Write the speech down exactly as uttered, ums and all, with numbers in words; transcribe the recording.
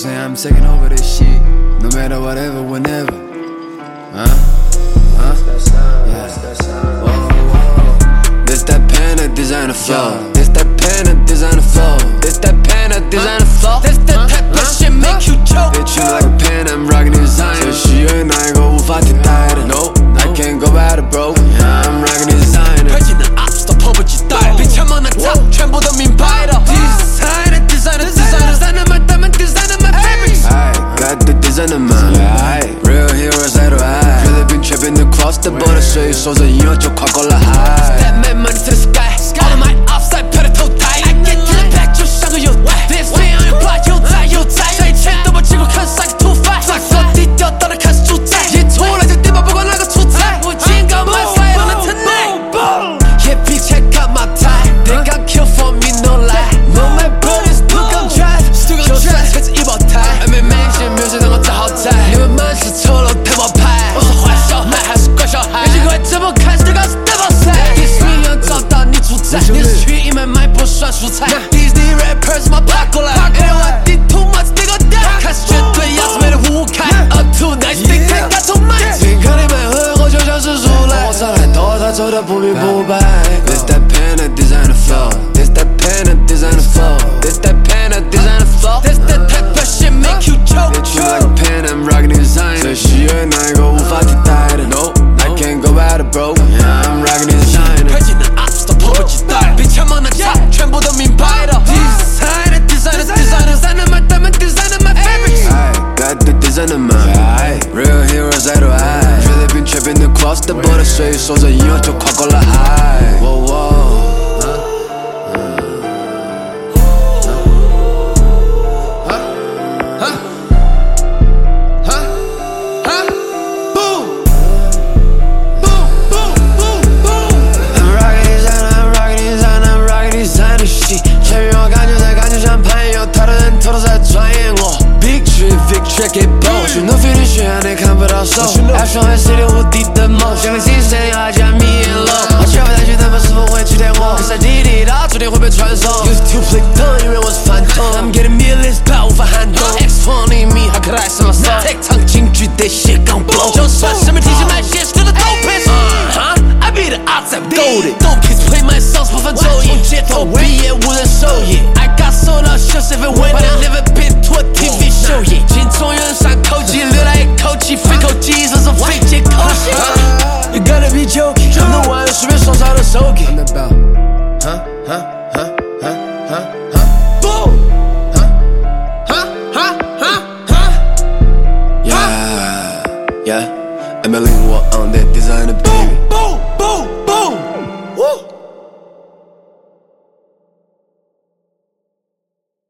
saying? I'm taking over this shit. No matter whatever, whenever. Huh? Huh? Yeah. Whoa, whoa. This that Panda designer flow. This that Panda designer flow. This that Panda designer flow. This that type of shit make you choke. They treat me like a pen, I'm rocking designer. 실시에 나 이거 우파 뒤따라. No, I can't go out of broke. Yeah, I'm rocking designer. 펼치는 앞서 퍼붓지 따라. 비참한 나 탑,全部都明白了. Designer, designer, designer. Designer my diamond, designer my fabrics. I got the designer man. Yeah, real heroes I do I. Really been trapping across the border.所以说着音乐就跨过了海. Step my money to the sky. All of my outside pedal toe tight. I get to the back就像个有带. This way on your block 有在有在. 这一切都没经过看 like too fast. 抓个低调当然开始主宰. 一出来就地板不管哪个出彩. 我警告 my slide on the tonight. Hippie check out my tie. They got killed for me no lie. No my brothers still gon' drive. Still gon' drive. 开始一爆胎. M M A 先没有谁能够在好在. 你们满是丑陋太冒牌. 我是坏小孩还是乖小孩? 有机会怎么看这个是 devil side. 第四样找到你主宰. 你是去隐瞒卖不算蔬菜. Disney rappers 嘛爬过来. Anyone did too much they go down. 开始绝对要是没人互开. Up to nice they take got too much. 你看你们合伙就像是鼠来. 我上来头他走的不明不白. This that Panda designer flow. This that Panda designer flow. This that Panda designer flow. This that type of shit make you choke. They treat me like a pen, I'm rocking designer. 这喜悦那个无法替代的. No, I can't go out of broke. Yeah, I'm rocking designer. 펼치는 앞서迫不及待. 비참한 나 탑,全部都明白了. Designer, designer, designer. Designer my diamond, designer my fabrics. I got the designer man. Real heroes I do I. Really been trapping across the border. 所以说着音乐就跨过了海. Whoa, whoa. Big tree, big trick 给爆. 许诺 finish 还你看不到手. 爱上海 city 无敌的梦. 想跟新生要加密言漏. 我却不担心他们是否会去电我. 可是滴滴答注定会被传送. Used to play dumb 以为我是反动. I'm getting millions 怕无法撼动. X funny me how could I sell my soul. Take 场京剧 that shit gon' blow. 就算什么提醒 my shit still the dopest. Huh? I be the odds I'm golden. Dope kids play my songs 不分昼夜. 从街头毕业无人授业. I got sold out shows everywhere. But I never been to a T V show yet. 金从原上口技留来一口气飞口技这是飞接口气. You gotta be joking. 真的玩随便手上的手给. I'm about Huh? Huh? Huh? Huh? Huh? Huh? Boom! Huh? Huh? Huh? Huh? Huh? Yeah, yeah. I'm a little on that designer baby.